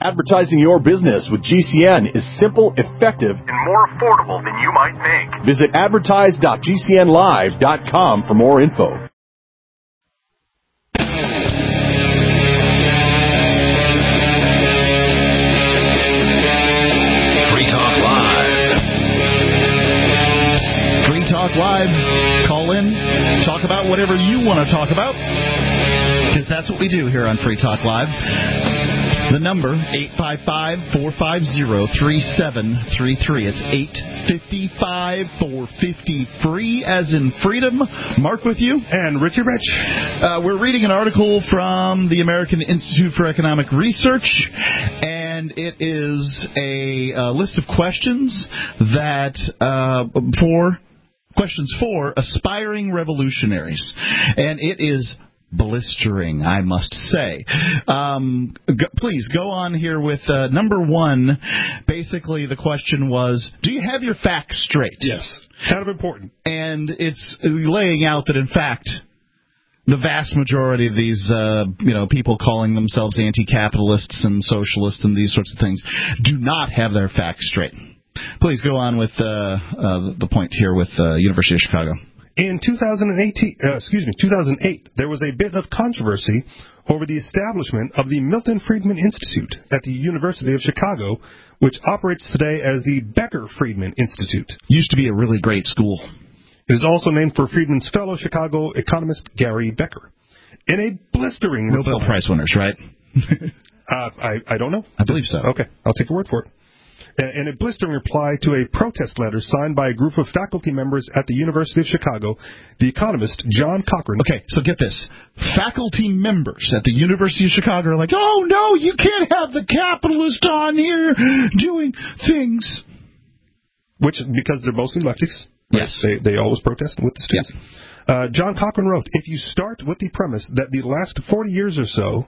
Advertising your business with GCN is simple, effective, and more affordable than you might think. Visit advertise.gcnlive.com for more info. Free Talk Live. Free Talk Live. Call in. Talk about whatever you want to talk about. Because that's what we do here on Free Talk Live. The number, 855-450-3733. It's 855-450-FREE, as in freedom. Mark with you. And Richie Rich. We're reading an article from the American Institute for Economic Research, and it is a list of questions that questions for aspiring revolutionaries. And it is blistering, I must say. Please go on here with number one. Basically, the question was, do you have your facts straight? Yes. Kind of important. And it's laying out that, in fact, the vast majority of these people calling themselves anti-capitalists and socialists and these sorts of things do not have their facts straight. Please go on with the point here with University of Chicago. In 2008, there was a bit of controversy over the establishment of the Milton Friedman Institute at the University of Chicago, which operates today as the Becker Friedman Institute. Used to be a really great school. It is also named for Friedman's fellow Chicago economist Gary Becker. In a blistering Nobel Prize winners, right? I don't know. I believe so. Okay, I'll take your word for it. In a blistering reply to a protest letter signed by a group of faculty members at the University of Chicago, the economist John Cochrane... Okay, so get this. Faculty members at the University of Chicago are like, oh, no, you can't have the capitalist on here doing things. Because they're mostly lefties. Right? Yes. They always protest with the students. Yep. John Cochrane wrote, if you start with the premise that the last 40 years or so...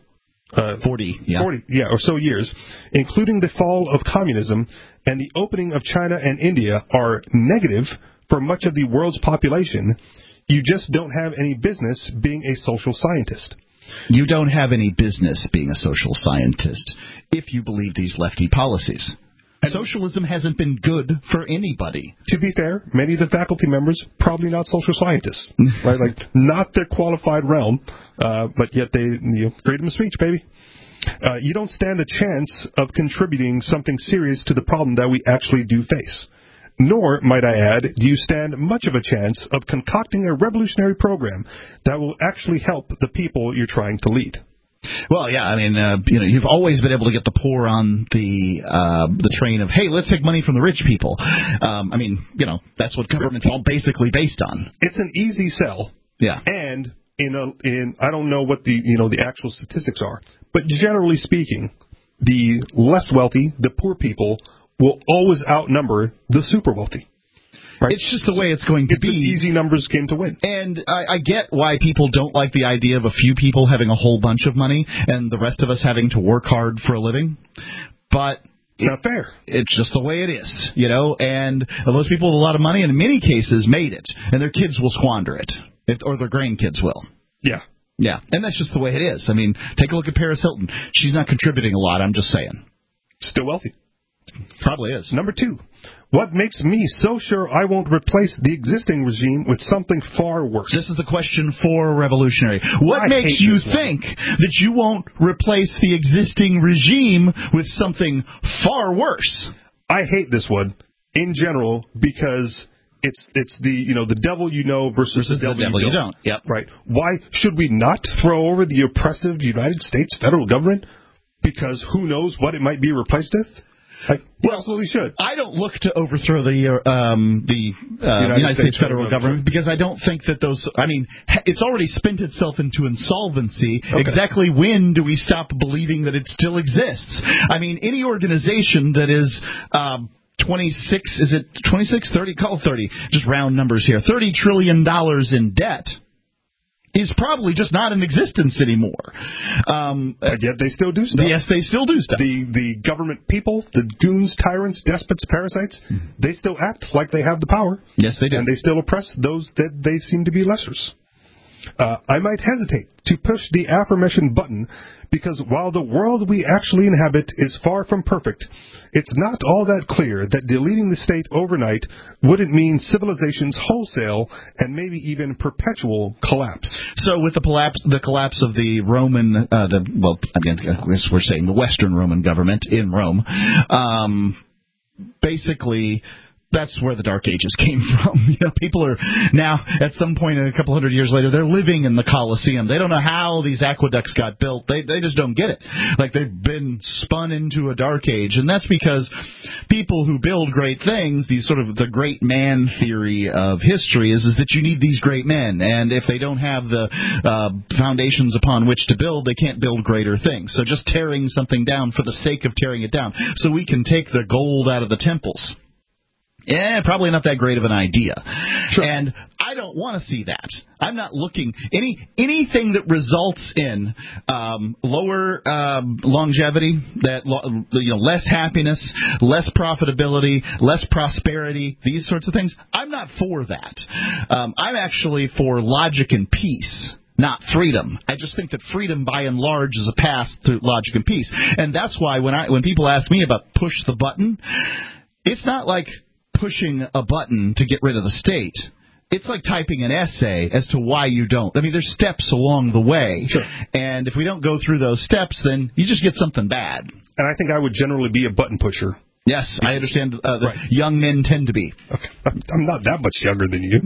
40 or so years, including the fall of communism and the opening of China and India, are negative for much of the world's population, you just don't have any business being a social scientist. You don't have any business being a social scientist if you believe these lefty policies. And socialism hasn't been good for anybody. To be fair, many of the faculty members, probably not social scientists, right? Like, not their qualified realm, but yet they, freedom of speech, baby. You don't stand a chance of contributing something serious to the problem that we actually do face. Nor, might I add, do you stand much of a chance of concocting a revolutionary program that will actually help the people you're trying to lead. Well, yeah, I mean, you've always been able to get the poor on the train of, hey, let's take money from the rich people. That's what government's all basically based on. It's an easy sell. Yeah. And in I don't know what the actual statistics are, but generally speaking, the less wealthy, the poor people, will always outnumber the super wealthy. Right? It's just the way it's going to be. It's an easy numbers game to win. And I get why people don't like the idea of a few people having a whole bunch of money and the rest of us having to work hard for a living. But it's not fair. It's just the way it is, and those people with a lot of money in many cases made it, and their kids will squander it, or their grandkids will. Yeah. Yeah, and that's just the way it is. I mean, take a look at Paris Hilton. She's not contributing a lot, I'm just saying. Still wealthy. Probably is. Number 2. What makes me so sure I won't replace the existing regime with something far worse? This is the question for a revolutionary. What makes you think that you won't replace the existing regime with something far worse? I hate this one in general because it's the devil you know versus the devil you don't. Yep. Right. Why should we not throw over the oppressive United States federal government? Because who knows what it might be replaced with? We absolutely should. I don't look to overthrow the United States federal government because I don't think that it's already spent itself into insolvency. Okay. Exactly when do we stop believing that it still exists? I mean, any organization that is 26, is it 26, 30? Call it 30. Just round numbers here. $30 trillion in debt is probably just not in existence anymore. But yet they still do stuff. Yes, they still do stuff. The government people, the goons, tyrants, despots, parasites, they still act like they have the power. Yes, they do. And they still oppress those that they seem to be lessers. I might hesitate to push the aforementioned button because while the world we actually inhabit is far from perfect, it's not all that clear that deleting the state overnight wouldn't mean civilization's wholesale and maybe even perpetual collapse. So with the collapse of the Roman, again, I guess we're saying the Western Roman government in Rome, basically that's where the Dark Ages came from. People are now, at some point a couple hundred years later, they're living in the Colosseum. They don't know how these aqueducts got built. They just don't get it. Like, they've been spun into a Dark Age. And that's because people who build great things, these sort of the great man theory of history is that you need these great men. And if they don't have the foundations upon which to build, they can't build greater things. So just tearing something down for the sake of tearing it down so we can take the gold out of the temples. Yeah, probably not that great of an idea. Sure. And I don't want to see that. I'm not looking anything that results in lower longevity, less happiness, less profitability, less prosperity, these sorts of things. I'm not for that. I'm actually for logic and peace, not freedom. I just think that freedom, by and large, is a path to logic and peace. And that's why when people ask me about push the button, it's not like pushing a button to get rid of the state. It's like typing an essay as to why you don't. I mean, there's steps along the way. Sure. And if we don't go through those steps, then you just get something bad. And I think I would generally be a button pusher. Yes, I understand right. Young men tend to be. Okay. I'm not that much younger than you.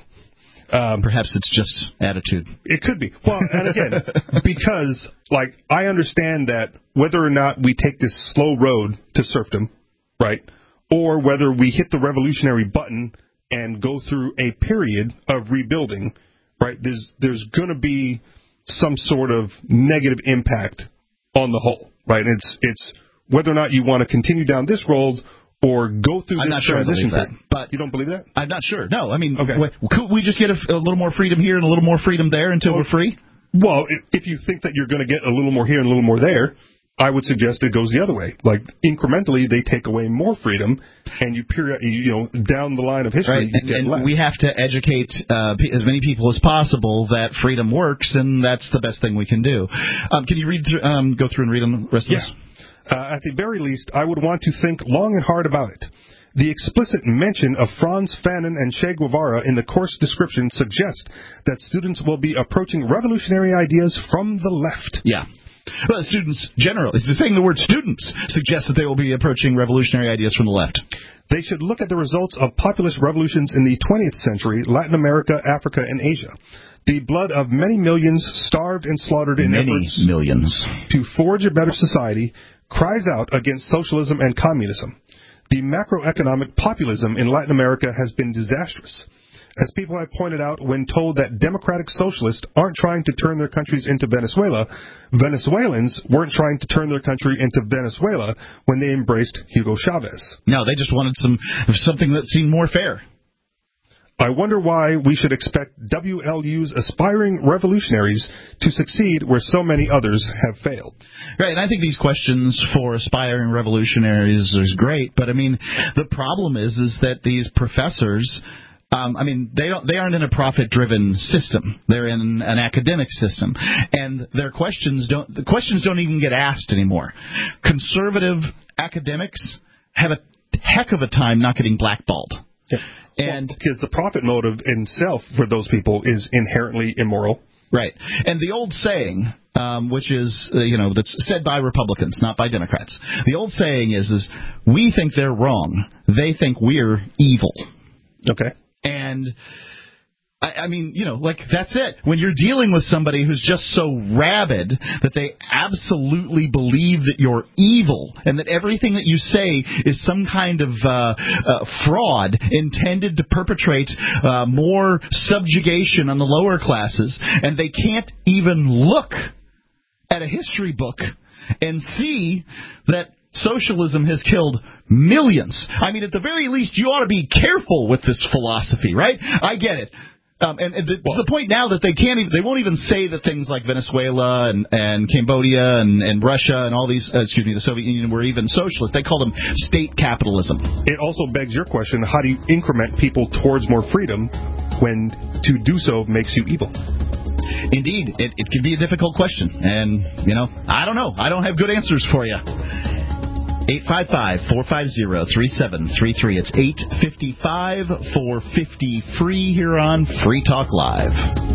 Perhaps it's just attitude. It could be. Well, and again, because, I understand that whether or not we take this slow road to serfdom, right, or whether we hit the revolutionary button and go through a period of rebuilding, right, there's going to be some sort of negative impact on the whole, right? It's whether or not you want to continue down this road or go through this transition phase. But you don't believe that? I'm not sure. No, I mean, could we just get a little more freedom here and a little more freedom there until we're free? Well, if you think that you're going to get a little more here and a little more there, I would suggest it goes the other way. Like, incrementally, they take away more freedom, and down the line of history, right. you get less. We have to educate as many people as possible that freedom works, and that's the best thing we can do. Can you go through and read the rest of this? At the very least, I would want to think long and hard about it. The explicit mention of Franz Fanon and Che Guevara in the course description suggests that students will be approaching revolutionary ideas from the left. Yeah. Well, students generally, saying the word students suggests that they will be approaching revolutionary ideas from the left. They should look at the results of populist revolutions in the 20th century, Latin America, Africa, and Asia. The blood of many millions starved and slaughtered in efforts to forge a better society cries out against socialism and communism. The macroeconomic populism in Latin America has been disastrous. As people have pointed out, when told that democratic socialists aren't trying to turn their countries into Venezuela, Venezuelans weren't trying to turn their country into Venezuela when they embraced Hugo Chavez. No, they just wanted something that seemed more fair. I wonder why we should expect WLU's aspiring revolutionaries to succeed where so many others have failed. Right, and I think these questions for aspiring revolutionaries is great, but I mean, the problem is that these professors, they aren't in a profit-driven system. They're in an academic system, and the questions don't even get asked anymore. Conservative academics have a heck of a time not getting blackballed. Yeah. And because the profit motive in itself for those people is inherently immoral. Right. And the old saying, which is, that's said by Republicans, not by Democrats. The old saying is we think they're wrong. They think we're evil. Okay. And that's it. When you're dealing with somebody who's just so rabid that they absolutely believe that you're evil and that everything that you say is some kind of fraud intended to perpetrate more subjugation on the lower classes, and they can't even look at a history book and see that socialism has killed millions. I mean, at the very least, you ought to be careful with this philosophy, right? I get it. To the point now that they won't even say that things like Venezuela and Cambodia and Russia and all these, the Soviet Union were even socialist. They call them state capitalism. It also begs your question, how do you increment people towards more freedom when to do so makes you evil? Indeed, it can be a difficult question. And, I don't know. I don't have good answers for you. 855-450-3733. It's 855-450-FREE here on Free Talk Live.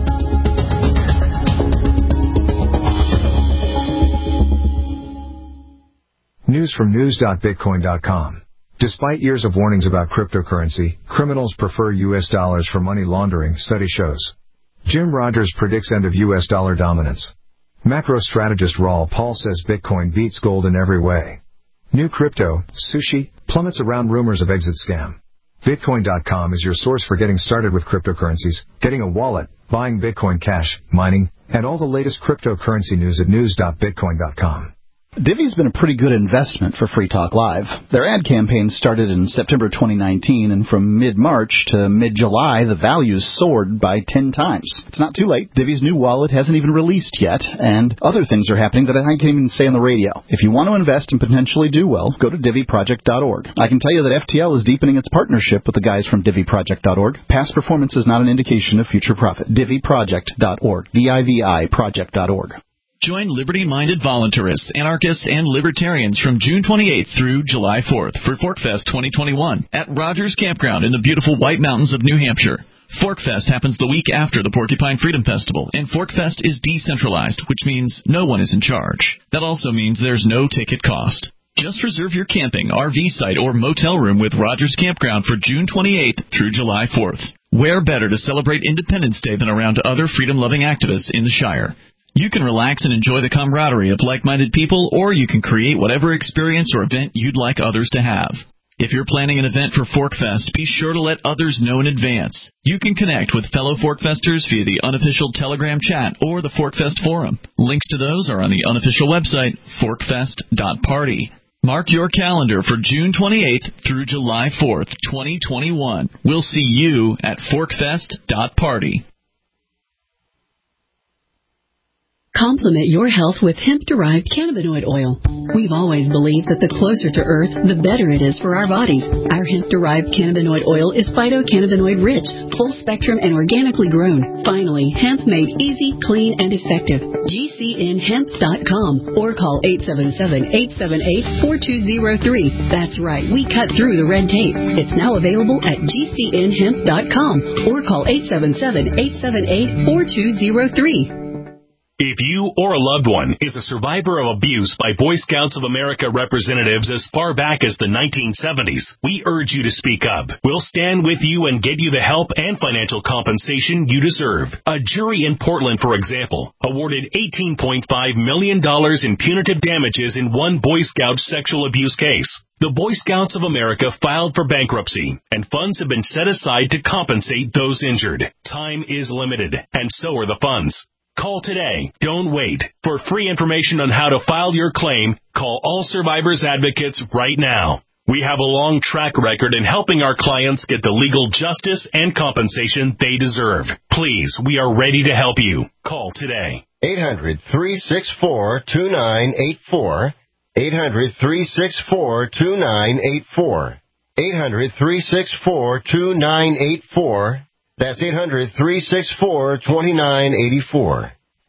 News from news.bitcoin.com. Despite years of warnings about cryptocurrency, criminals prefer U.S. dollars for money laundering, study shows. Jim Rogers predicts end of U.S. dollar dominance. Macro strategist Raul Paul says Bitcoin beats gold in every way. New crypto, sushi, plummets around rumors of exit scam. Bitcoin.com is your source for getting started with cryptocurrencies, getting a wallet, buying Bitcoin Cash, mining, and all the latest cryptocurrency news at news.bitcoin.com. Divi's been a pretty good investment for Free Talk Live. Their ad campaign started in September 2019, and from mid-March to mid-July, the values soared by 10 times. It's not too late. Divi's new wallet hasn't even released yet, and other things are happening that I can't even say on the radio. If you want to invest and potentially do well, go to DiviProject.org. I can tell you that FTL is deepening its partnership with the guys from DiviProject.org. Past performance is not an indication of future profit. DiviProject.org. DIVI Project.org. Join liberty-minded voluntarists, anarchists, and libertarians from June 28th through July 4th for ForkFest 2021 at Rogers Campground in the beautiful White Mountains of New Hampshire. ForkFest happens the week after the Porcupine Freedom Festival, and ForkFest is decentralized, which means no one is in charge. That also means there's no ticket cost. Just reserve your camping, RV site, or motel room with Rogers Campground for June 28th through July 4th. Where better to celebrate Independence Day than around other freedom-loving activists in the Shire? You can relax and enjoy the camaraderie of like-minded people, or you can create whatever experience or event you'd like others to have. If you're planning an event for ForkFest, be sure to let others know in advance. You can connect with fellow ForkFesters via the unofficial Telegram chat or the ForkFest forum. Links to those are on the unofficial website, forkfest.party. Mark your calendar for June 28th through July 4th, 2021. We'll see you at forkfest.party. Complement your health with hemp-derived cannabinoid oil. We've always believed that the closer to Earth, the better it is for our bodies. Our hemp-derived cannabinoid oil is phytocannabinoid-rich, full-spectrum, and organically grown. Finally, hemp made easy, clean, and effective. GCNhemp.com or call 877-878-4203. That's right, we cut through the red tape. It's now available at GCNhemp.com or call 877-878-4203. If you or a loved one is a survivor of abuse by Boy Scouts of America representatives as far back as the 1970s, we urge you to speak up. We'll stand with you and get you the help and financial compensation you deserve. A jury in Portland, for example, awarded $18.5 million in punitive damages in one Boy Scout sexual abuse case. The Boy Scouts of America filed for bankruptcy, and funds have been set aside to compensate those injured. Time is limited, and so are the funds. Call today. Don't wait. For free information on how to file your claim, call All Survivors Advocates right now. We have a long track record in helping our clients get the legal justice and compensation they deserve. Please, we are ready to help you. Call today. 800-364-2984. 800-364-2984. 800-364-2984. That's 800-364-2984.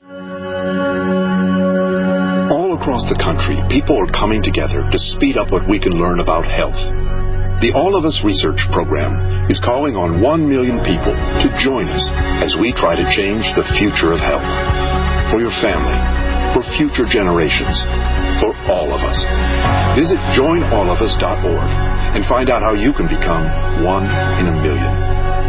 All across the country, people are coming together to speed up what we can learn about health. The All of Us Research Program is calling on 1 million people to join us as we try to change the future of health. For your family, for future generations, for all of us. Visit joinallofus.org and find out how you can become 1 in a million.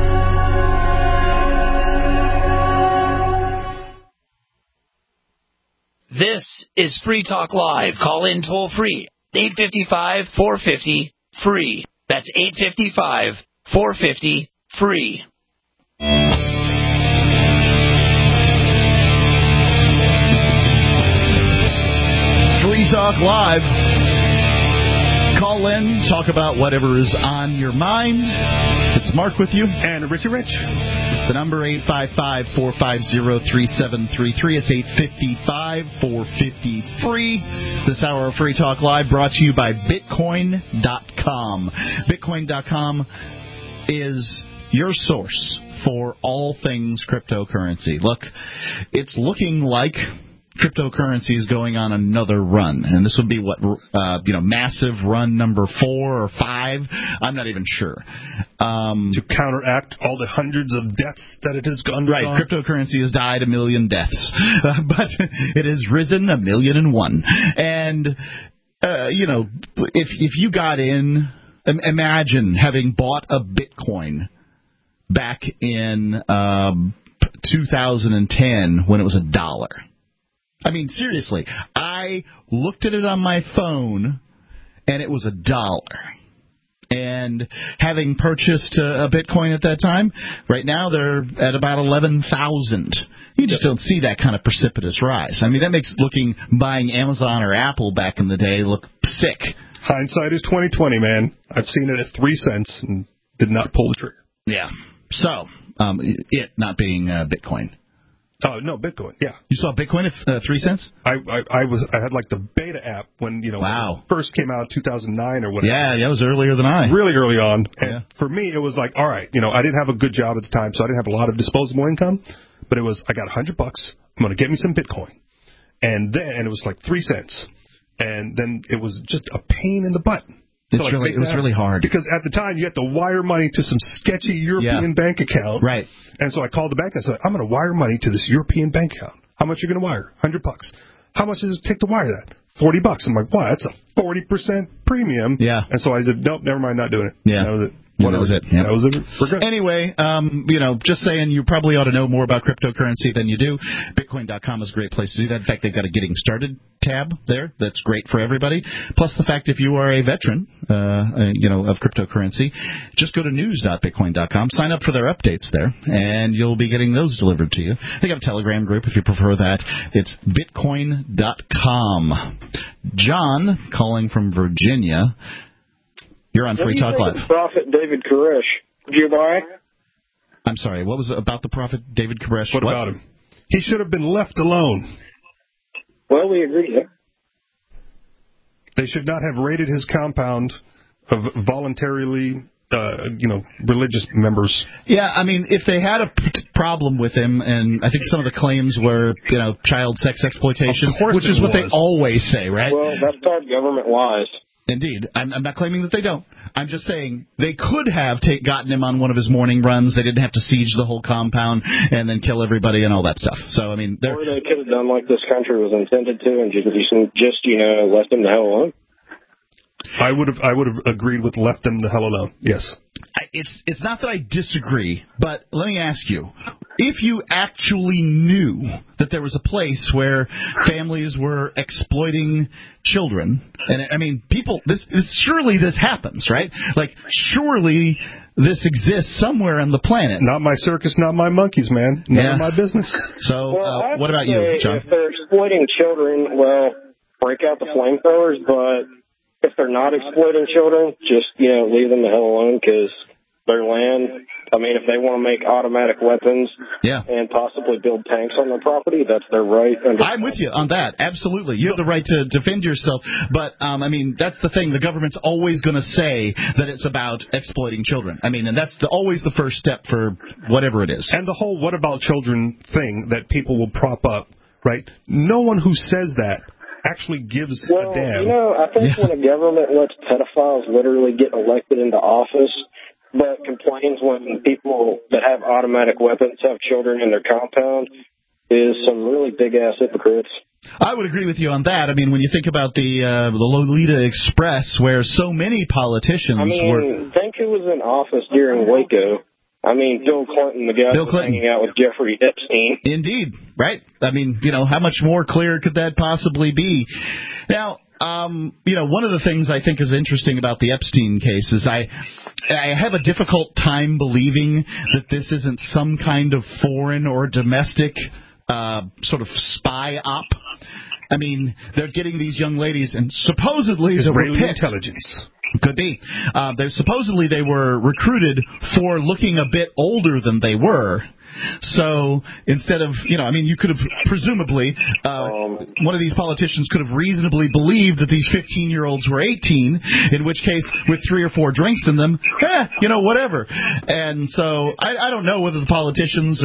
This is Free Talk Live. Call in toll free. 855-450-FREE. That's 855-450-FREE. Free Talk Live. Call in, talk about whatever is on your mind. It's Mark with you. And Richie Rich. The number 855-450-3733. It's 855-450-FREE. This hour of Free Talk Live brought to you by Bitcoin.com. Bitcoin.com is your source for all things cryptocurrency. Look, it's looking like cryptocurrency is going on another run, and this would be massive run number 4 or 5. I'm not even sure. To counteract all the hundreds of deaths that it has undergone. Right, cryptocurrency has died 1 million deaths, but it has risen 1,000,001. And if you got in, imagine having bought a Bitcoin back in 2010 when it was $1. I mean, seriously, I looked at it on my phone, and it was $1. And having purchased a Bitcoin at that time, right now they're at about 11,000. You just don't see that kind of precipitous rise. I mean, that makes buying Amazon or Apple back in the day look sick. Hindsight is 20/20, man. I've seen it at 3 cents and did not pull the trigger. Yeah. So, it not being Bitcoin. Oh, no, Bitcoin, yeah. You saw Bitcoin at 3 cents? I had like the beta app when, when it first came out, 2009 or whatever. Yeah, that was earlier than I. Really early on. And for me, it was like, all right, I didn't have a good job at the time, so I didn't have a lot of disposable income. But it was, I got $100. I'm going to get me some Bitcoin. And it was like 3 cents. And then it was just a pain in the butt. It was really hard. Because at the time, you had to wire money to some sketchy European bank account. Right. And so I called the bank and said, I'm going to wire money to this European bank account. How much are you going to wire? $100. How much does it take to wire that? $40. I'm like, wow, that's a 40% premium. Yeah. And so I said, nope, never mind, not doing it. Yeah. That was it. That was it. Yeah. That was it. We're good. Anyway, just saying, you probably ought to know more about cryptocurrency than you do. Bitcoin.com is a great place to do that. In fact, they've got a Getting Started tab there that's great for everybody. Plus the fact if you are a veteran, of cryptocurrency, just go to news.bitcoin.com, sign up for their updates there, and you'll be getting those delivered to you. They got a Telegram group if you prefer that. It's bitcoin.com. John, calling from Virginia. You're on Free Talk Live. Prophet David Koresh. Did you buy? I'm sorry, what was it about the Prophet David Koresh? What about him? He should have been left alone. Well, we agree. They should not have raided his compound of voluntarily, religious members. Yeah, I mean, if they had a problem with him, and I think some of the claims were, child sex exploitation, which is what they always say, right? Well, that's called government lies. Indeed. I'm not claiming that they don't. I'm just saying they could have gotten him on one of his morning runs. They didn't have to siege the whole compound and then kill everybody and all that stuff. So, I mean... Or they could have done like this country was intended to and just left him the hell alone. I would have agreed with left them the hell alone, yes. It's not that I disagree, but let me ask you, if you actually knew that there was a place where families were exploiting children, and I mean, surely this happens, right? Like, surely this exists somewhere on the planet. Not my circus, not my monkeys, man. None of my business. So, what about you, John? If they're exploiting children, well, break out the flamethrowers, but if they're not exploiting children, just, leave them the hell alone because their land, I mean, if they want to make automatic weapons and possibly build tanks on their property, that's their right. I'm with you on that. Absolutely. You have the right to defend yourself. But, that's the thing. The government's always going to say that it's about exploiting children. I mean, and that's always the first step for whatever it is. And the whole what about children thing that people will prop up, right? No one who says that actually gives a damn. I think when a government lets pedophiles literally get elected into office, but complains when people that have automatic weapons have children in their compound, is some really big-ass hypocrites. I would agree with you on that. I mean, when you think about the Lolita Express, where so many politicians were... think who was in office during Waco. I mean, Bill Clinton, the guy who was hanging out with Jeffrey Epstein. Indeed, right? I mean, how much more clear could that possibly be? Now, one of the things I think is interesting about the Epstein case is I have a difficult time believing that this isn't some kind of foreign or domestic sort of spy op. I mean, they're getting these young ladies, and supposedly Israeli intelligence. Could be. Supposedly they were recruited for looking a bit older than they were, So instead of, you could have presumably, one of these politicians could have reasonably believed that these 15-year-olds were 18, in which case, with 3 or 4 drinks in them, whatever. And so I don't know whether the politicians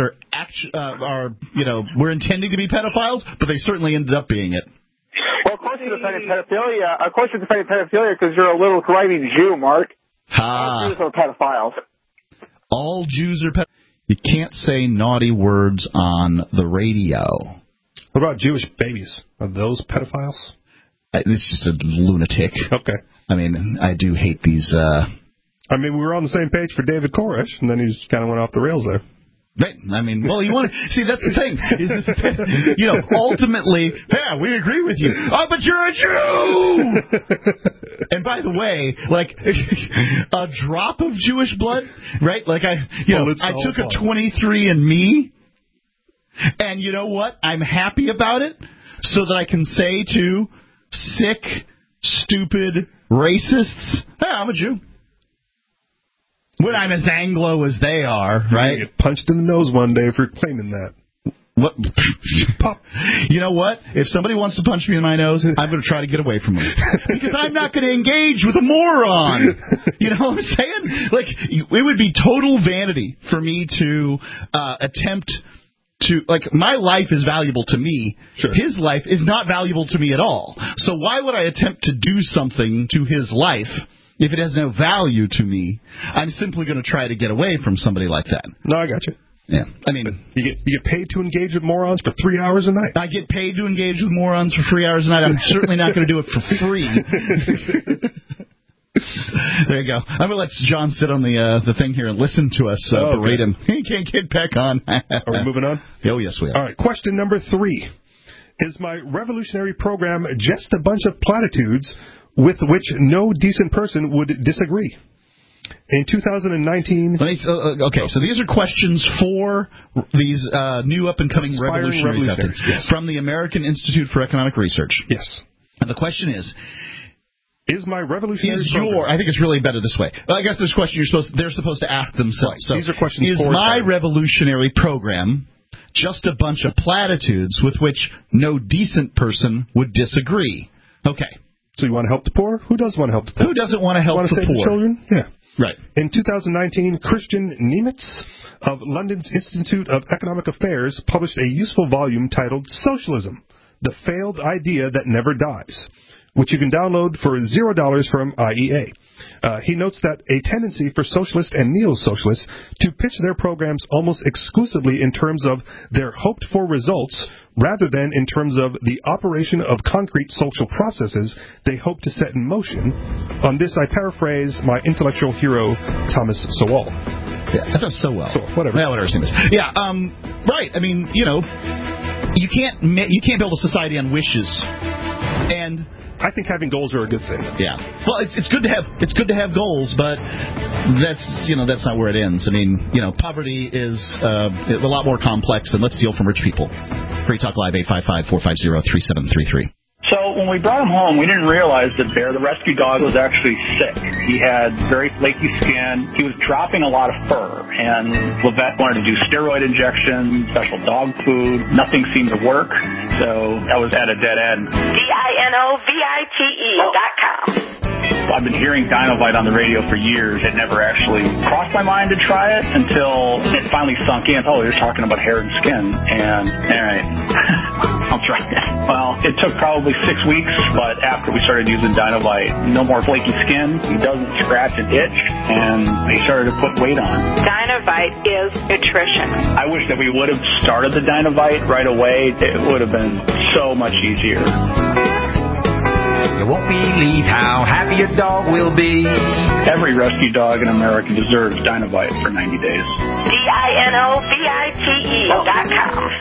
were intending to be pedophiles, but they certainly ended up being it. Well, of course you're defending pedophilia. Of course you're defending pedophilia because you're a little grimy Jew, Mark. All Jews are pedophiles. All Jews are pedophiles. You can't say naughty words on the radio. What about Jewish babies? Are those pedophiles? It's just a lunatic. Okay. I mean, I do hate these... we were on the same page for David Koresh, and then he just kind of went off the rails there. Right. I mean, well, you want to see, that's the thing. Ultimately, yeah, we agree with you. Oh, but you're a Jew. And by the way, like a drop of Jewish blood, right? Like I took a 23andMe, and you know what? I'm happy about it, so that I can say to sick, stupid racists, hey, I'm a Jew. When I'm as Anglo as they are, right? You get punched in the nose one day for claiming that. What? Pop. You know what? If somebody wants to punch me in my nose, I'm going to try to get away from them. Because I'm not going to engage with a moron. You know what I'm saying? Like, it would be total vanity for me to attempt to, like, my life is valuable to me. Sure. His life is not valuable to me at all. So why would I attempt to do something to his life if it has no value to me? I'm simply going to try to get away from somebody like that. No, I got you. Yeah, I mean, you get paid to engage with morons for 3 hours a night. I get paid to engage with morons for 3 hours a night. I'm certainly not going to do it for free. There you go. I'm going to let John sit on the thing here and listen to us berate him. He can't get back on. Are we moving on? Oh, yes, we are. All right, question number 3. Is my revolutionary program just a bunch of platitudes with which no decent person would disagree? In 2019... so these are questions for these new up-and-coming revolutionaries out there. Yes. From the American Institute for Economic Research. Yes. And the question is my revolutionary program... I think it's really better this way. Well, I guess this question they're supposed to ask themselves. Right. So these are questions is my revolutionary program just a bunch of platitudes with which no decent person would disagree? Okay. So you want to help the poor? Who does want to help the poor? Who doesn't want to help the poor? Want to save the children? Yeah. Right. In 2019, Christian Niemitz of London's Institute of Economic Affairs published a useful volume titled Socialism, the Failed Idea That Never Dies, which you can download for $0 from IEA. He notes that a tendency for socialists and neo-socialists to pitch their programs almost exclusively in terms of their hoped-for results rather than in terms of the operation of concrete social processes they hope to set in motion. On this, I paraphrase my intellectual hero, Thomas Sowell. Yeah, that's Sowell. Whatever. Yeah, whatever his name is. Yeah, right. I mean, you can't build a society on wishes. And I think having goals are a good thing. Yeah. Well, it's good to have goals, but that's not where it ends. I mean, poverty is a lot more complex than let's steal from rich people. Free Talk Live 855-450-3733. So when we brought him home, we didn't realize that Bear, the rescue dog, was actually sick. He had very flaky skin. He was dropping a lot of fur. And Levette wanted to do steroid injections, special dog food. Nothing seemed to work. So that was at a dead end. DINOVITE.com. I've been hearing Dinovite on the radio for years. It never actually crossed my mind to try it until it finally sunk in. Oh, you're talking about hair and skin. And, all right, I'll try it. Well, it took probably 6 weeks, but after we started using Dinovite, no more flaky skin. He doesn't scratch and itch, and he started to put weight on. Dinovite is nutrition. I wish that we would have started the Dinovite right away. It would have been so much easier. You won't believe how happy your dog will be. Every rescue dog in America deserves Dinovite for 90 days. DINOVITE.com.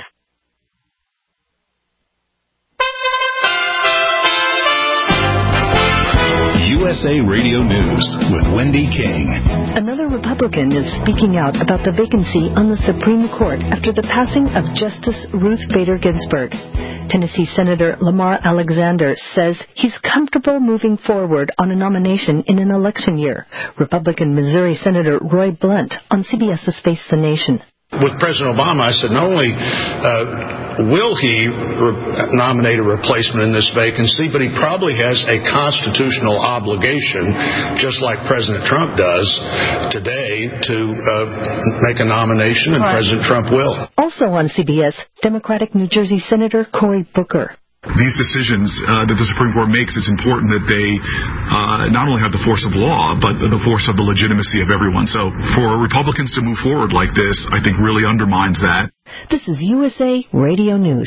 USA Radio News with Wendy King. Another Republican is speaking out about the vacancy on the Supreme Court after the passing of Justice Ruth Bader Ginsburg. Tennessee Senator Lamar Alexander says he's comfortable moving forward on a nomination in an election year. Republican Missouri Senator Roy Blunt on CBS's Face the Nation. With President Obama, I said, not only will he nominate a replacement in this vacancy, but he probably has a constitutional obligation, just like President Trump does today, to make a nomination, and President Trump will. Also on CBS, Democratic New Jersey Senator Cory Booker. These decisions that the Supreme Court makes, it's important that they not only have the force of law, but the force of the legitimacy of everyone. So for Republicans to move forward like this, I think really undermines that. This is USA Radio News.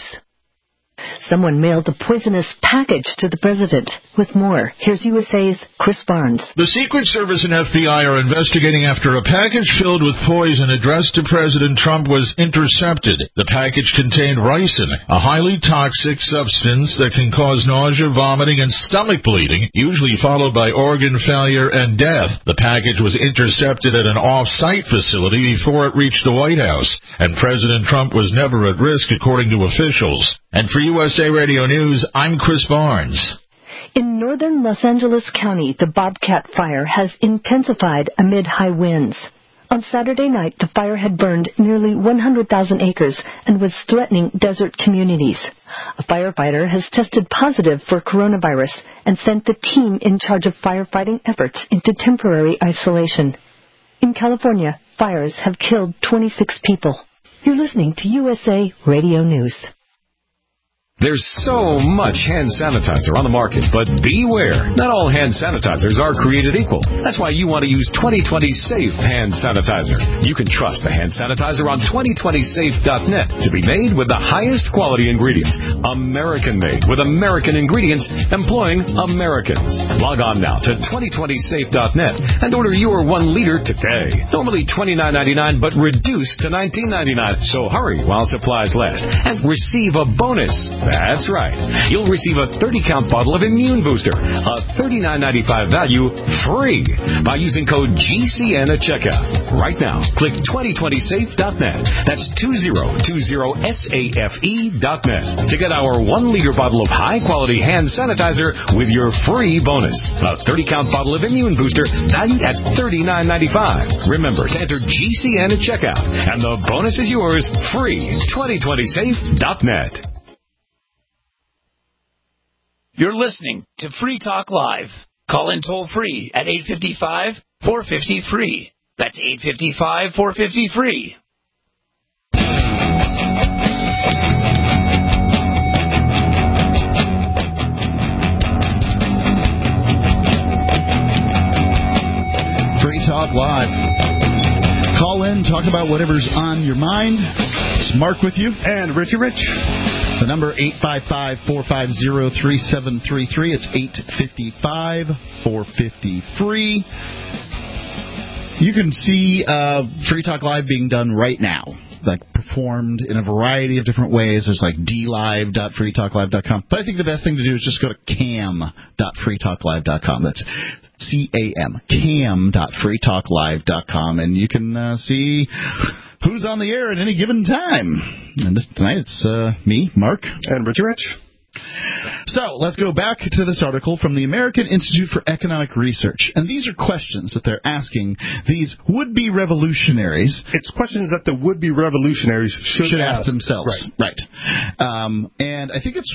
Someone mailed a poisonous package to the president. With more, here's USA's Chris Barnes. The Secret Service and FBI are investigating after a package filled with poison addressed to President Trump was intercepted. The package contained ricin, a highly toxic substance that can cause nausea, vomiting, and stomach bleeding, usually followed by organ failure and death. The package was intercepted at an off-site facility before it reached the White House, and President Trump was never at risk, according to officials. And for USA Radio News, I'm Chris Barnes. In northern Los Angeles County, the Bobcat Fire has intensified amid high winds. On Saturday night, the fire had burned nearly 100,000 acres and was threatening desert communities. A firefighter has tested positive for coronavirus and sent the team in charge of firefighting efforts into temporary isolation. In California, fires have killed 26 people. You're listening to USA Radio News. There's so much hand sanitizer on the market, but beware. Not all hand sanitizers are created equal. That's why you want to use 2020 Safe Hand Sanitizer. You can trust the hand sanitizer on 2020safe.net to be made with the highest quality ingredients. American-made with American ingredients, employing Americans. Log on now to 2020safe.net and order your 1 liter today. Normally $29.99, but reduced to $19.99. So hurry while supplies last and receive a bonus. That's right. You'll receive a 30-count bottle of Immune Booster, a $39.95 value, free by using code GCN at checkout. Right now, click 2020safe.net. That's 2020safe.net to get our 1-liter bottle of high-quality hand sanitizer with your free bonus. A 30-count bottle of Immune Booster valued at $39.95. Remember to enter GCN at checkout, and the bonus is yours free. 2020safe.net. You're listening to Free Talk Live. Call in toll free at 855-450-FREE. That's 855-450-FREE. Free Talk Live. Call in, talk about whatever's on your mind. It's Mark with you. And Richie Rich. The number 855-450-3733. It's 855-450-FREE. You can see Free Talk Live being done right now, like performed in a variety of different ways. There's like dlive.freetalklive.com. But I think the best thing to do is just go to cam.freetalklive.com. That's C-A-M, cam.freetalklive.com. And you can see who's on the air at any given time. And tonight it's me, Mark. And Richie Rich. So let's go back to this article from the American Institute for Economic Research. And these are questions that they're asking these would-be revolutionaries. It's questions that the would-be revolutionaries should ask themselves. Right. And I think it's,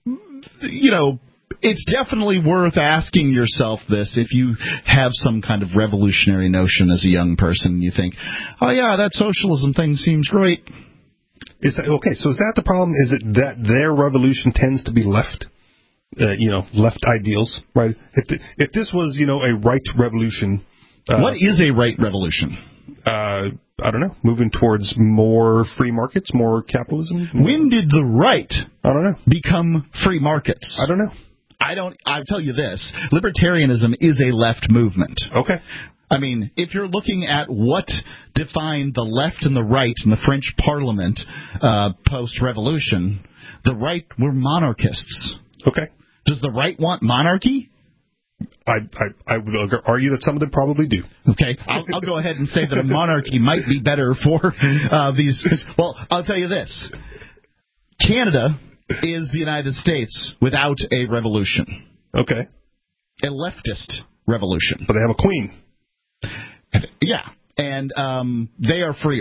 it's definitely worth asking yourself this if you have some kind of revolutionary notion as a young person. You think, oh, yeah, that socialism thing seems great. Is that okay? So is that the problem? Is it that their revolution tends to be left, left ideals, right? If this was, a right revolution, what is a right revolution? I don't know. Moving towards more free markets, more capitalism. When did the right? I don't know. Become free markets? I don't know. I'll tell you this: libertarianism is a left movement. Okay. I mean, if you're looking at what defined the left and the right in the French Parliament post-revolution, the right were monarchists. Okay. Does the right want monarchy? I would argue that some of them probably do. Okay. I'll go ahead and say that a monarchy might be better for these. Well, I'll tell you this. Canada is the United States without a revolution. Okay. A leftist revolution. But they have a queen. Yeah, and they are freer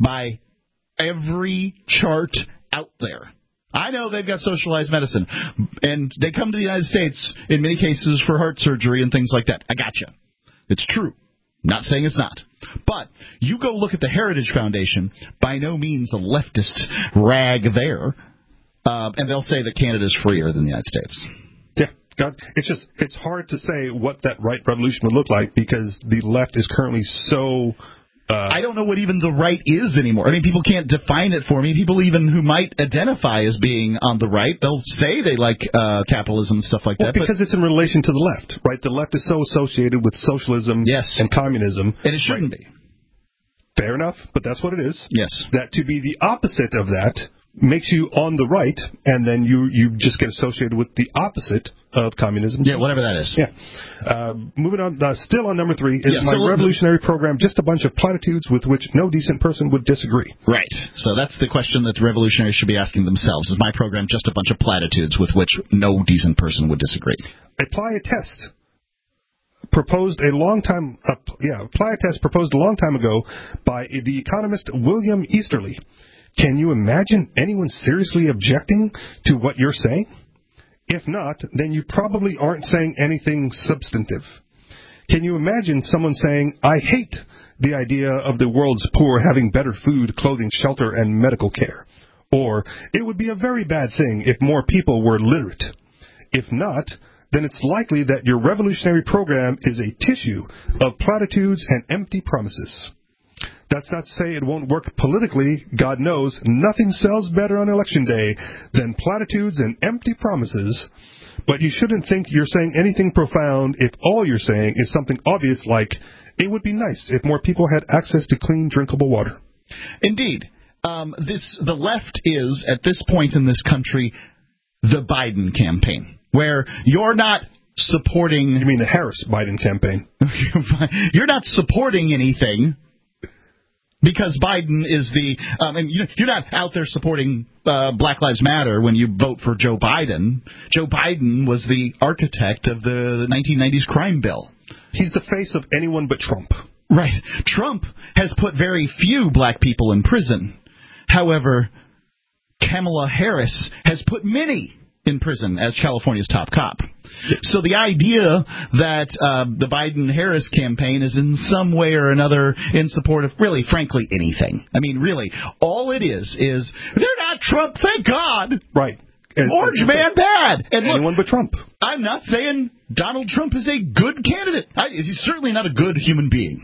by every chart out there. I know they've got socialized medicine, and they come to the United States in many cases for heart surgery and things like that. I gotcha. It's true. Not saying it's not. But you go look at the Heritage Foundation, by no means a leftist rag there, and they'll say that Canada's freer than the United States. Yeah, God, it's hard to say what that right revolution would look like because the left is currently so... I don't know what even the right is anymore. I mean, people can't define it for me. People even who might identify as being on the right, they'll say they like capitalism and stuff like that. Because it's in relation to the left, right? The left is so associated with socialism and communism. And it shouldn't be. Fair enough, but that's what it is. Yes. That to be the opposite of that makes you on the right, and then you just get associated with the opposite of communism. Yeah, whatever that is. Yeah. Moving on, still on number 3, is my revolutionary program just a bunch of platitudes with which no decent person would disagree? Right. So that's the question that the revolutionaries should be asking themselves. Is my program just a bunch of platitudes with which no decent person would disagree? Apply a test. Proposed a long time ago by the economist William Easterly. Can you imagine anyone seriously objecting to what you're saying? If not, then you probably aren't saying anything substantive. Can you imagine someone saying, I hate the idea of the world's poor having better food, clothing, shelter, and medical care? Or, it would be a very bad thing if more people were literate. If not, then it's likely that your revolutionary program is a tissue of platitudes and empty promises. That's not to say it won't work politically. God knows nothing sells better on election day than platitudes and empty promises. But you shouldn't think you're saying anything profound if all you're saying is something obvious like, it would be nice if more people had access to clean, drinkable water. Indeed. The left is, at this point in this country, the Biden campaign, where you're not supporting... You mean the Harris-Biden campaign? You're not supporting anything... Because Biden is you're not out there supporting Black Lives Matter when you vote for Joe Biden. Joe Biden was the architect of the 1990s crime bill. He's the face of anyone but Trump. Right. Trump has put very few black people in prison. However, Kamala Harris has put many in prison as California's top cop. So the idea that the Biden-Harris campaign is in some way or another in support of, really, frankly, anything. I mean, really, all it is they're not Trump, thank God. Right. Orange man bad. And look, anyone but Trump. I'm not saying Donald Trump is a good candidate. He's certainly not a good human being.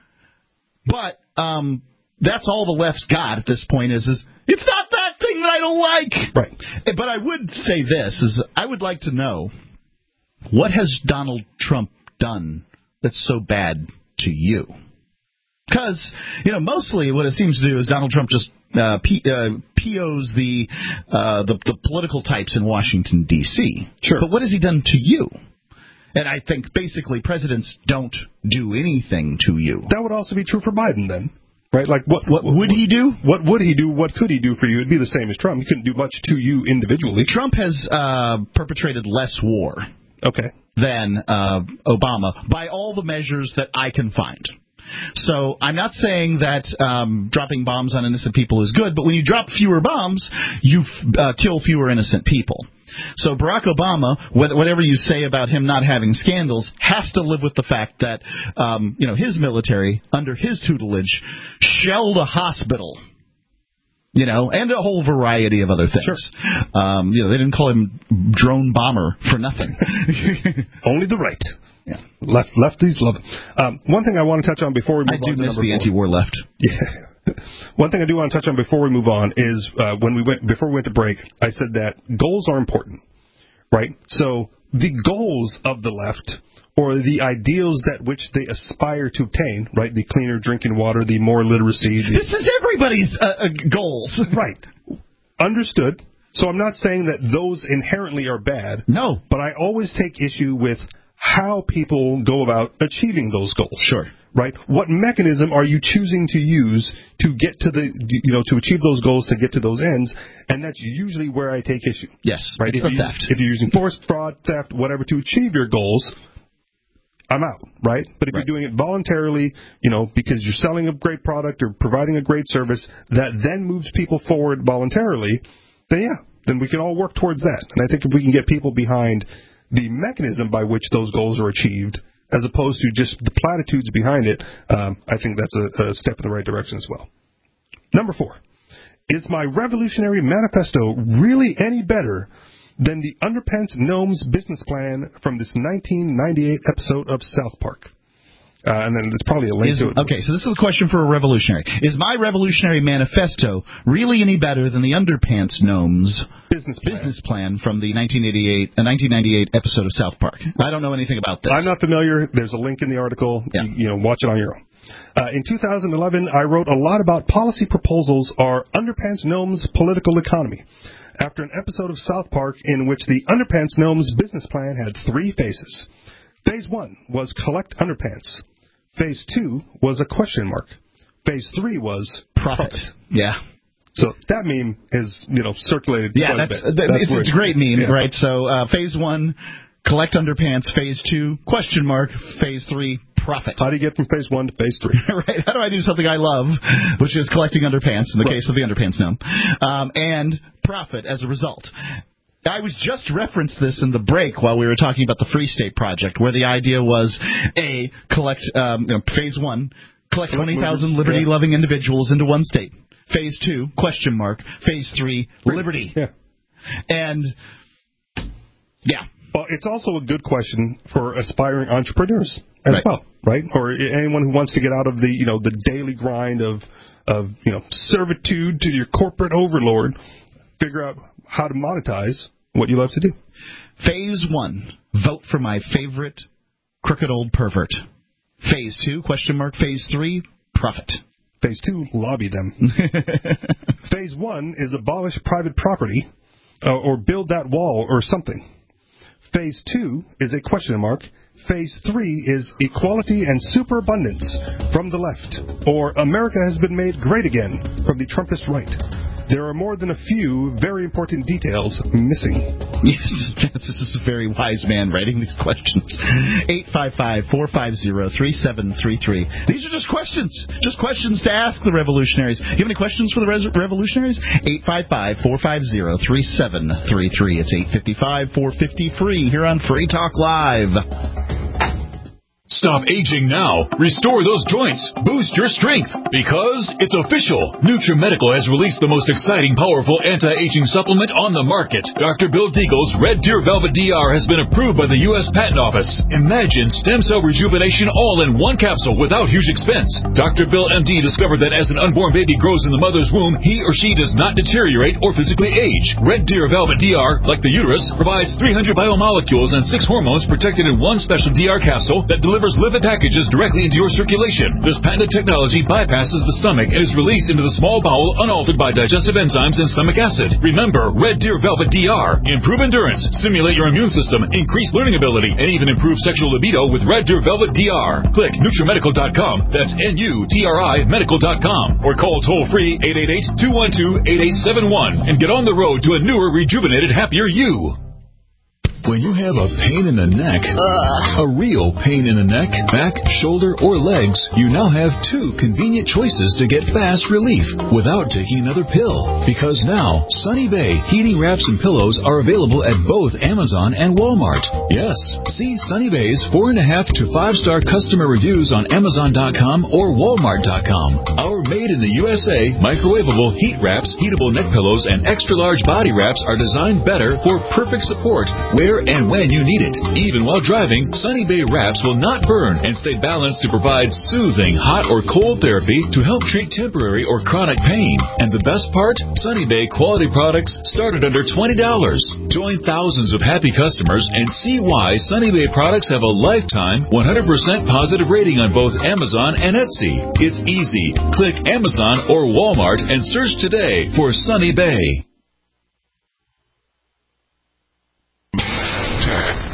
But that's all the left's got at this point is it's not that thing that I don't like. Right. But I would say this, is I would like to know, what has Donald Trump done that's so bad to you? Because, mostly what it seems to do is Donald Trump just POs the political types in Washington, D.C. Sure. But what has he done to you? And I think basically presidents don't do anything to you. That would also be true for Biden then. Right? Like what would he do? What would he do? What could he do for you? It'd be the same as Trump. He couldn't do much to you individually. Trump has perpetrated less war. Okay. Than Obama by all the measures that I can find. So I'm not saying that dropping bombs on innocent people is good, but when you drop fewer bombs, you kill fewer innocent people. So Barack Obama, whatever you say about him not having scandals, has to live with the fact that his military, under his tutelage, shelled a hospital. And a whole variety of other things. Sure. They didn't call him drone bomber for nothing. Only the right. Yeah. Lefties love it. One thing I want to touch on before we move on to I do miss the anti-war left. Yeah. One thing I do want to touch on before we move on is before we went to break, I said that goals are important, right? So the goals of the left, or the ideals that which they aspire to obtain, right? The cleaner drinking water, the more literacy. This is everybody's goals. Right. Understood. So I'm not saying that those inherently are bad. No. But I always take issue with how people go about achieving those goals. Sure. Right? What mechanism are you choosing to use to get to to achieve those goals, to get to those ends? And that's usually where I take issue. Yes. Right? It's the theft. If you're using force, fraud, theft, whatever to achieve your goals, I'm out, right? But if you're doing it voluntarily, because you're selling a great product or providing a great service that then moves people forward voluntarily, then we can all work towards that. And I think if we can get people behind the mechanism by which those goals are achieved, as opposed to just the platitudes behind it, I think that's a step in the right direction as well. Number 4. Is my revolutionary manifesto really any better than the Underpants Gnomes business plan from this 1998 episode of South Park? And then there's probably a link to it. Okay, so this is a question for a revolutionary. Is my revolutionary manifesto really any better than the Underpants Gnomes business plan from the 1998 episode of South Park? I don't know anything about this. I'm not familiar. There's a link in the article. Yeah. Watch it on your own. In 2011, I wrote a lot about policy proposals or Underpants Gnomes political economy, after an episode of South Park in which the Underpants Gnomes business plan had 3 phases. Phase 1 was collect underpants. Phase 2 was a question mark. Phase 3 was profit. Yeah. So that meme is, circulated quite a bit. It's a great meme, right? So phase 1, collect underpants. Phase 2, question mark. Phase 3, profit. How do you get from phase 1 to phase 3? Right. How do I do something I love, which is collecting underpants in the case of the Underpants Gnome, and profit as a result. I was just referenced this in the break while we were talking about the Free State Project, where the idea was, collect, phase 1, collect 20,000 liberty-loving individuals into one state. Phase 2, question mark. Phase 3, liberty. Yeah. And, well, it's also a good question for aspiring entrepreneurs as well, right? Or anyone who wants to get out of the daily grind of servitude to your corporate overlord, figure out how to monetize what you love to do. Phase 1, vote for my favorite crooked old pervert. Phase 2, question mark. Phase 3, profit. Phase 2, lobby them. Phase 1 is abolish private property or build that wall or something. Phase 2 is a question mark. Phase 3 is equality and superabundance from the left, or America has been made great again from the Trumpist right. There are more than a few very important details missing. Yes, this is a very wise man writing these questions. 855-450-3733. These are just questions to ask the revolutionaries. You have any questions for the revolutionaries? 855-450-3733. It's 855-450-FREE here on Free Talk Live. Stop aging now. Restore those joints. Boost your strength. Because it's official. NutriMedical has released the most exciting, powerful anti-aging supplement on the market. Dr. Bill Deagle's Red Deer Velvet DR has been approved by the U.S. Patent Office. Imagine stem cell rejuvenation all in one capsule without huge expense. Dr. Bill MD discovered that as an unborn baby grows in the mother's womb, he or she does not deteriorate or physically age. Red Deer Velvet DR, like the uterus, provides 300 biomolecules and 6 hormones protected in one special DR capsule that delivers lipid packages directly into your circulation. This patented technology bypasses the stomach and is released into the small bowel unaltered by digestive enzymes and stomach acid. Remember, Red Deer Velvet DR. Improve endurance, stimulate your immune system, increase learning ability, and even improve sexual libido with Red Deer Velvet DR. Click NutriMedical.com. That's NUTRI Medical.com. Or call toll-free 888-212-8871 and get on the road to a newer, rejuvenated, happier you. When you have a pain in the neck, a real pain in the neck, back, shoulder, or legs, you now have 2 convenient choices to get fast relief without taking another pill. Because now, Sunny Bay heating wraps and pillows are available at both Amazon and Walmart. Yes, see Sunny Bay's 4.5 to 5-star customer reviews on Amazon.com or Walmart.com. Our made in the USA microwavable heat wraps, heatable neck pillows, and extra-large body wraps are designed better for perfect support where and when you need it. Even while driving, Sunny Bay wraps will not burn and stay balanced to provide soothing hot or cold therapy to help treat temporary or chronic pain. And the best part? Sunny Bay quality products start at under $20. Join thousands of happy customers and see why Sunny Bay products have a lifetime 100% positive rating on both Amazon and Etsy. It's easy. Click Amazon or Walmart and search today for Sunny Bay.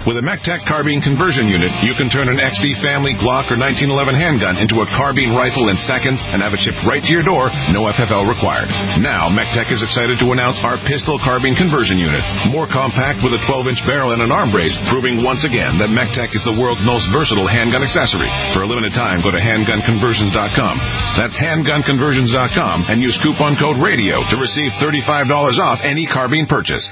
With a MECTEC carbine conversion unit, you can turn an XD family Glock or 1911 handgun into a carbine rifle in seconds and have it shipped right to your door, no FFL required. Now, MECTEC is excited to announce our pistol carbine conversion unit. More compact with a 12-inch barrel and an arm brace, proving once again that MECTEC is the world's most versatile handgun accessory. For a limited time, go to handgunconversions.com. That's handgunconversions.com and use coupon code RADIO to receive $35 off any carbine purchase.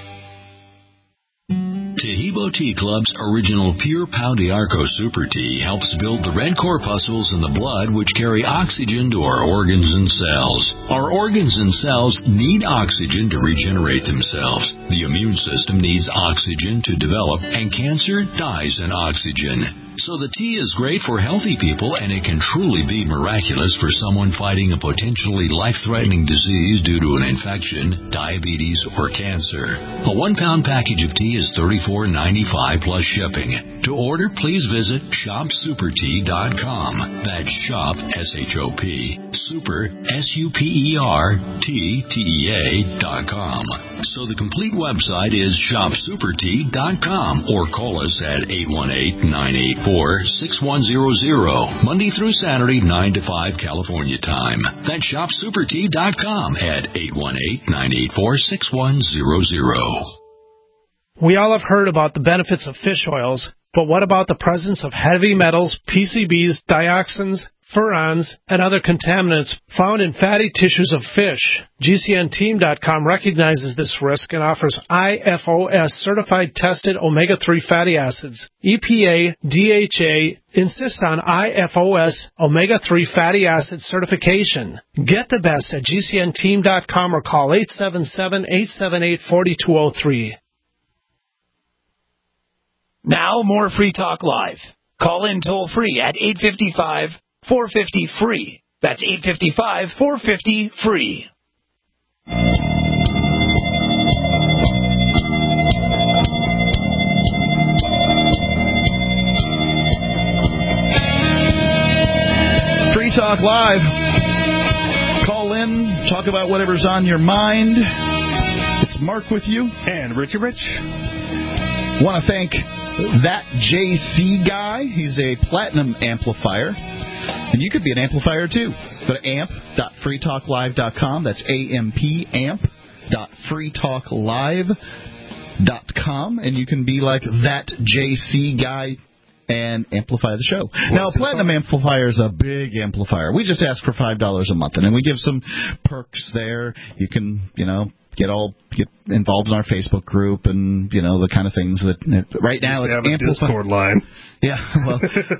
Tahibo Tea Club's original Pure Pau d'Arco Super Tea helps build the red corpuscles in the blood which carry oxygen to our organs and cells. Our organs and cells need oxygen to regenerate themselves. The immune system needs oxygen to develop, and cancer dies in oxygen. So the tea is great for healthy people, and it can truly be miraculous for someone fighting a potentially life-threatening disease due to an infection, diabetes, or cancer. A 1-pound package of tea is $34.95 plus shipping. To order, please visit shopsupertea.com. That's shop, S-H-O-P, super, S-U-P-E-R-T-T-E-A.com. So the complete website is shopsupertea.com, or call us at 818-984-6100, Monday through Saturday, 9 to 5 California time. That's shopsupertea.com at 818-984-6100. We all have heard about the benefits of fish oils, but what about the presence of heavy metals, PCBs, dioxins, furans, and other contaminants found in fatty tissues of fish? GCNteam.com recognizes this risk and offers IFOS certified tested omega-3 fatty acids. EPA, DHA insist on IFOS omega-3 fatty acid certification. Get the best at GCNteam.com or call 877-878-4203. Now, more Free Talk Live. Call in toll-free at 855-450-FREE. That's 855-450-FREE. Free Talk Live. Call in, talk about whatever's on your mind. It's Mark with you. And Richie Rich. Want to thank that JC guy. He's a platinum amplifier. And you could be an amplifier, too. Go to amp.freetalklive.com. That's A-M-P, amp.freetalklive.com. And you can be like that JC guy and amplify the show. Now, a platinum amplifier is a big amplifier. We just ask for $5 a month, and then we give some perks there. You can, get involved in our Facebook group and, the kind of things that right now it's have a Discord line. Yeah, well,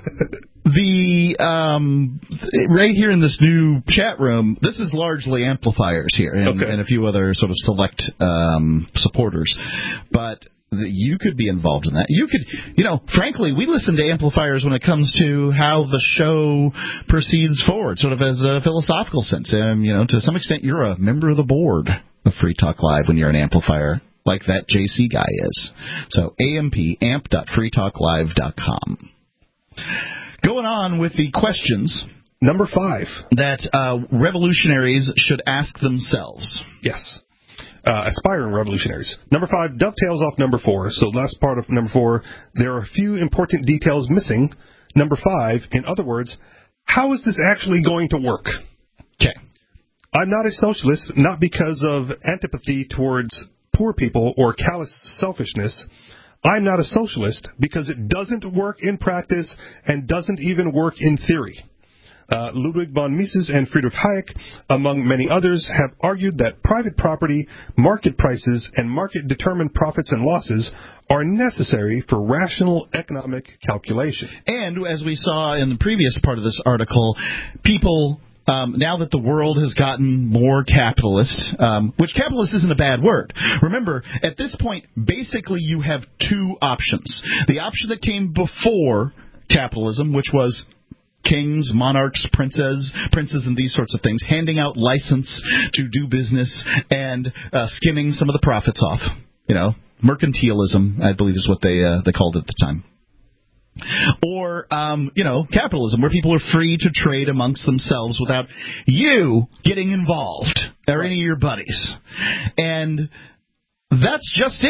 right here in this new chat room, this is largely amplifiers here and a few other sort of select supporters. But you could be involved in that. You could, frankly, we listen to amplifiers when it comes to how the show proceeds forward, sort of as a philosophical sense. To some extent, you're a member of the board of Free Talk Live when you're an amplifier, like that JC guy is. So, amp.freetalklive.com. Going on with the questions. Number 5. That revolutionaries should ask themselves. Yes. Aspiring revolutionaries. Number 5 dovetails off number 4. So last part of number 4, there are a few important details missing. Number 5, in other words, how is this actually going to work? Okay. I'm not a socialist, not because of antipathy towards poor people or callous selfishness. I'm not a socialist because it doesn't work in practice and doesn't even work in theory. Ludwig von Mises and Friedrich Hayek, among many others, have argued that private property, market prices, and market-determined profits and losses are necessary for rational economic calculation. And as we saw in the previous part of this article, people... now that the world has gotten more capitalist, which capitalist isn't a bad word. Remember, at this point, basically you have two options. The option that came before capitalism, which was kings, monarchs, princes, and these sorts of things, handing out license to do business and skimming some of the profits off. Mercantilism, I believe is what they called it at the time. Or, capitalism, where people are free to trade amongst themselves without you getting involved or any of your buddies. And that's just it.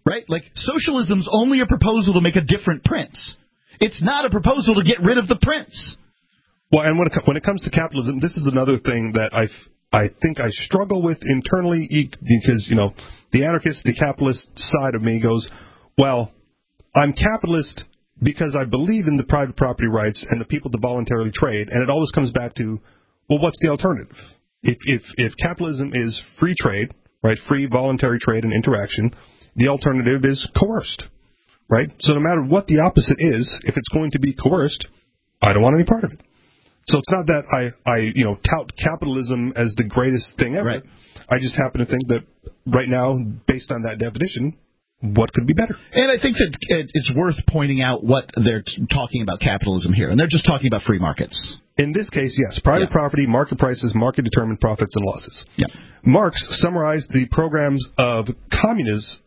Right? Like, socialism's only a proposal to make a different prince. It's not a proposal to get rid of the prince. Well, and when it comes to capitalism, this is another thing that I think I struggle with internally because, the anarchist, the capitalist side of me goes, well, I'm capitalist because I believe in the private property rights and the people to voluntarily trade, and it always comes back to, well, what's the alternative? If capitalism is free trade, right, free voluntary trade and interaction, the alternative is coerced, right? So no matter what the opposite is, if it's going to be coerced, I don't want any part of it. So it's not that I tout capitalism as the greatest thing ever. Right. I just happen to think that right now, based on that definition, what could be better? And I think that it's worth pointing out what they're talking about capitalism here, and they're just talking about free markets. In this case, yes. Private property, market prices, market-determined profits and losses. Yeah. Marx summarized the programs of communists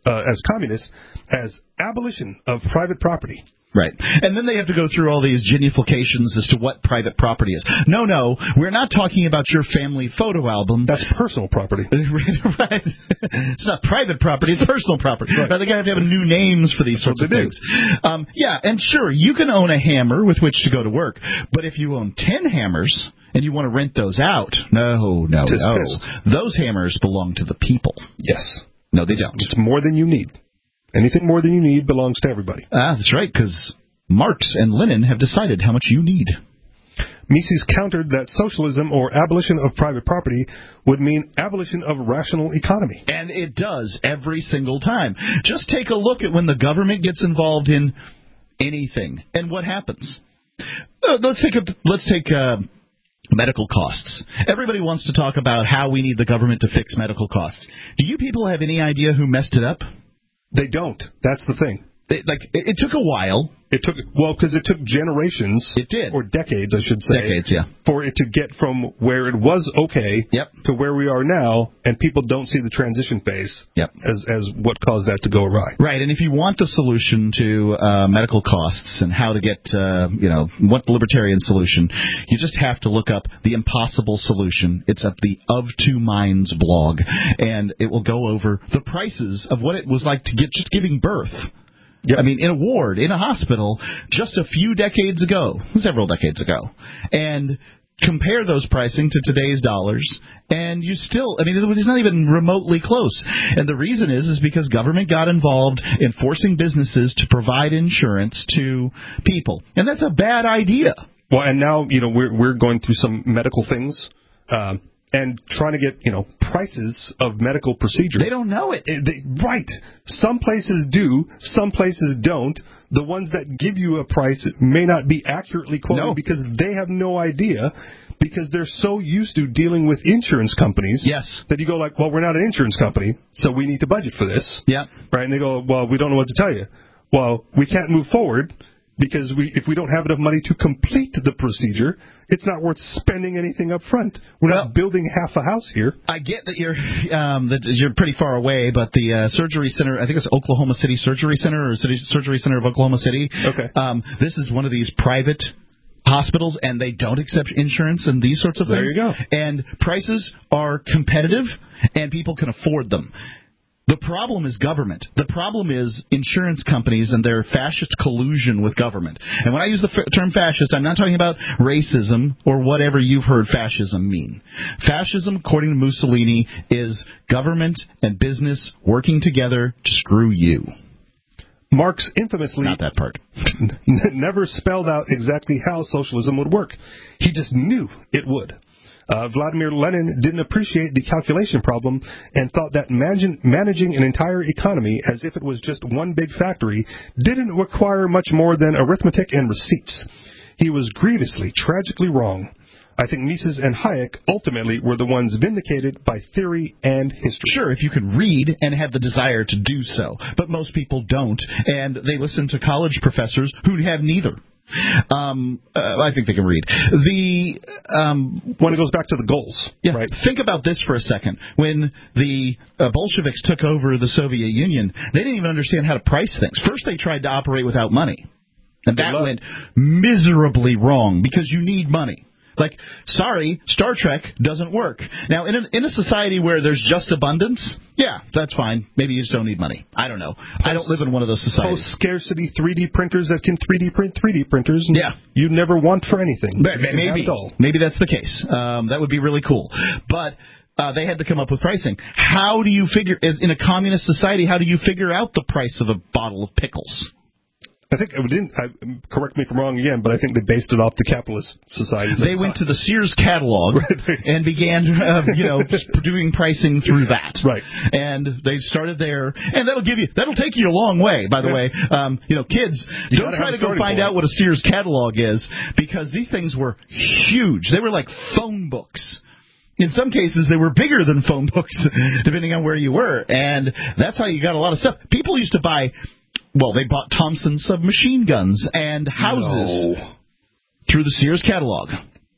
as abolition of private property. Right. And then they have to go through all these genuflections as to what private property is. No, we're not talking about your family photo album. That's personal property. Right. It's not private property, it's personal property. Right. They're going to have new names for these sorts of things. Yeah, and sure, you can own a hammer with which to go to work, but if you own 10 hammers and you want to rent those out, no. Those hammers belong to the people. Yes. No, they don't. It's more than you need. Anything more than you need belongs to everybody. That's right, because Marx and Lenin have decided how much you need. Mises countered that socialism or abolition of private property would mean abolition of rational economy. And it does every single time. Just take a look at when the government gets involved in anything and what happens. Let's take medical costs. Everybody wants to talk about how we need the government to fix medical costs. Do you people have any idea who messed it up? They don't. That's the thing. It took a while. Because it took generations. It did. Or decades, I should say. Decades, yeah. For it to get from where it was okay to where we are now, and people don't see the transition phase as what caused that to go awry. Right, and if you want the solution to medical costs and how to get, want the libertarian solution, you just have to look up the impossible solution. It's at the Of Two Minds blog, and it will go over the prices of what it was like to get just giving birth. Yep. I mean, in a ward, in a hospital, just a few decades ago, several decades ago, and compare those pricing to today's dollars, and you still, it's not even remotely close. And the reason is because government got involved in forcing businesses to provide insurance to people. And that's a bad idea. Well, and now, we're going through some medical things, and trying to get, prices of medical procedures. They don't know it. Right. Some places do, some places don't. The ones that give you a price may not be accurately quoted because they have no idea, because they're so used to dealing with insurance companies that you go like, well, we're not an insurance company, so we need to budget for this. Yeah. Right, and they go, well, we don't know what to tell you. Well, we can't move forward because if we don't have enough money to complete the procedure, it's not worth spending anything up front. We're not building half a house here. I get that you're pretty far away, but the surgery center, I think it's Oklahoma City Surgery Center or Surgery Center of Oklahoma City. Okay. This is one of these private hospitals, and they don't accept insurance and these sorts of things. There you go. And prices are competitive, and people can afford them. The problem is government. The problem is insurance companies and their fascist collusion with government. And when I use the term fascist, I'm not talking about racism or whatever you've heard fascism mean. Fascism, according to Mussolini, is government and business working together to screw you. Marx infamously not that part. never spelled out exactly how socialism would work. He just knew it would. Vladimir Lenin didn't appreciate the calculation problem and thought that managing an entire economy as if it was just one big factory didn't require much more than arithmetic and receipts. He was grievously, tragically wrong. I think Mises and Hayek ultimately were the ones vindicated by theory and history. Sure, if you could read and have the desire to do so. But most people don't, and they listen to college professors who have neither. I think they can read. When it goes back to the goals, right? Think about this for a second. When the Bolsheviks took over the Soviet Union, they didn't even understand how to price things. First, they tried to operate without money, and that went miserably wrong because you need money. Like, sorry, Star Trek doesn't work. Now, in a society where there's just abundance, yeah, that's fine. Maybe you just don't need money. I don't know. I don't live in one of those societies. Post-scarcity 3D printers that can 3D print 3D printers. Yeah. You never want for anything. Maybe that's the case. That would be really cool. But they had to come up with pricing. How do you figure, in a communist society, how do you figure out the price of a bottle of pickles? I think correct me if I'm wrong again, but I think they based it off the capitalist societies. They went to the Sears catalog and began, doing pricing through that. Right. And they started there, and that'll take you a long way. By the way, kids, don't try to go find out what a Sears catalog is, because these things were huge. They were like phone books. In some cases, they were bigger than phone books, depending on where you were, and that's how you got a lot of stuff. People used to buy. Well, they bought Thompson submachine guns and houses through the Sears catalog.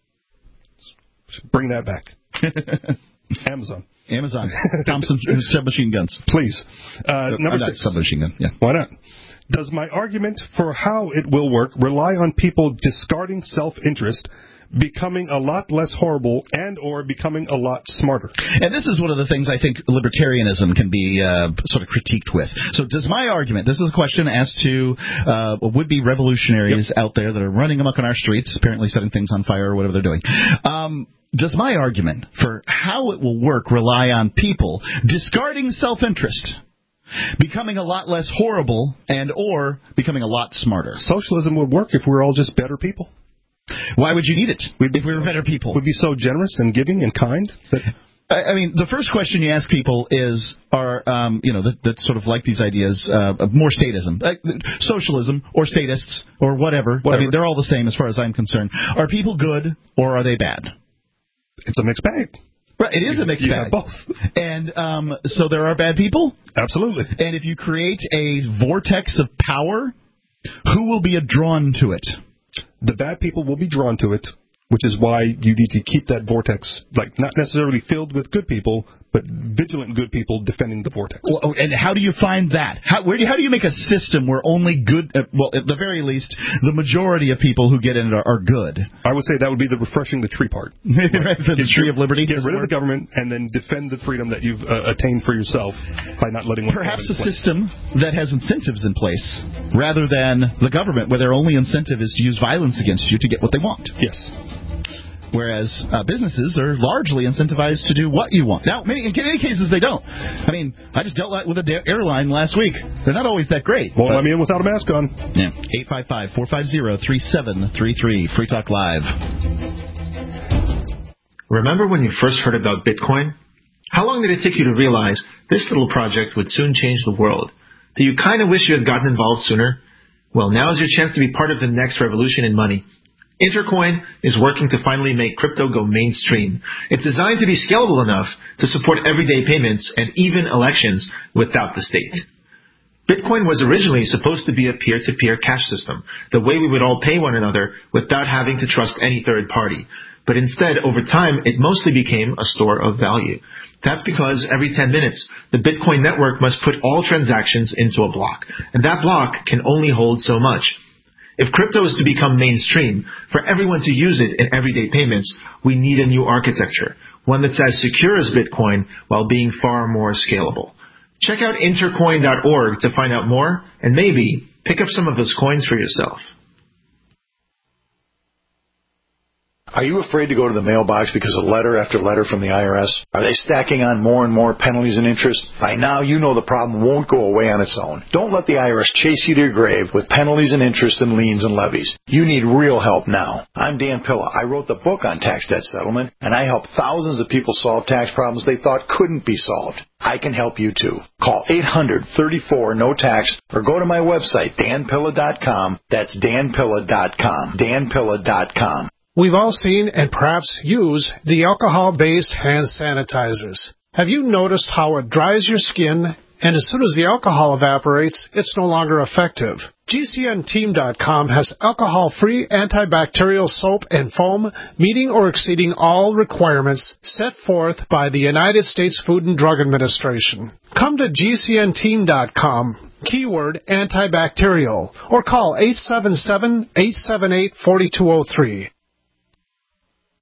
Bring that back. Amazon. Thompson submachine guns. Please. Number 6. Submachine gun. Yeah. Why not? Does my argument for how it will work rely on people discarding self-interest, becoming a lot less horrible, and or becoming a lot smarter? And this is one of the things I think libertarianism can be sort of critiqued with. So does my argument, this is a question asked to would-be revolutionaries out there that are running amok on our streets, apparently setting things on fire or whatever they're doing. Does my argument for how it will work rely on people discarding self-interest, becoming a lot less horrible, and or becoming a lot smarter? Socialism would work if we were all just better people. Why would you need it if we were better people? We'd be so generous and giving and kind. I mean, the first question you ask people is, that sort of like these ideas of more statism, socialism or statists or whatever. I mean, they're all the same as far as I'm concerned. Are people good or are they bad? It's a mixed bag. Right, it is a mixed bag. Both. And so there are bad people? Absolutely. And if you create a vortex of power, who will be drawn to it? The bad people will be drawn to it, which is why you need to keep that vortex, not necessarily filled with good people, but vigilant good people defending the vortex. Well, and how do you find that? How do you make a system where only good, at the very least, the majority of people who get in it are good? I would say that would be the refreshing the tree part. The tree of liberty. Get rid of the government and then defend the freedom that you've attained for yourself by not letting one. Perhaps a system that has incentives in place rather than the government, where their only incentive is to use violence against you to get what they want. Yes. Whereas businesses are largely incentivized to do what you want. Now, in many cases, they don't. I mean, I just dealt with an airline last week. They're not always that great. Well, let me in without a mask on. Yeah. 855-450-3733. Free Talk Live. Remember when you first heard about Bitcoin? How long did it take you to realize this little project would soon change the world? Do you kind of wish you had gotten involved sooner? Well, now is your chance to be part of the next revolution in money. Intercoin is working to finally make crypto go mainstream. It's designed to be scalable enough to support everyday payments and even elections without the state. Bitcoin was originally supposed to be a peer-to-peer cash system, the way we would all pay one another without having to trust any third party. But instead, over time, it mostly became a store of value. That's because every 10 minutes, the Bitcoin network must put all transactions into a block, and that block can only hold so much. If crypto is to become mainstream, for everyone to use it in everyday payments, we need a new architecture, one that's as secure as Bitcoin while being far more scalable. Check out intercoin.org to find out more, and maybe pick up some of those coins for yourself. Are you afraid to go to the mailbox because of letter after letter from the IRS? Are they stacking on more and more penalties and interest? By now, you know the problem won't go away on its own. Don't let the IRS chase you to your grave with penalties and interest and liens and levies. You need real help now. I'm Dan Pilla. I wrote the book on tax debt settlement, and I help thousands of people solve tax problems they thought couldn't be solved. I can help you too. Call 800-34-NO-TAX or go to my website, danpilla.com. That's danpilla.com. danpilla.com. We've all seen and perhaps use the alcohol-based hand sanitizers. Have you noticed how it dries your skin, and as soon as the alcohol evaporates, it's no longer effective? GCNteam.com has alcohol-free antibacterial soap and foam meeting or exceeding all requirements set forth by the United States Food and Drug Administration. Come to GCNteam.com. Keyword antibacterial, or call 877-878-4203.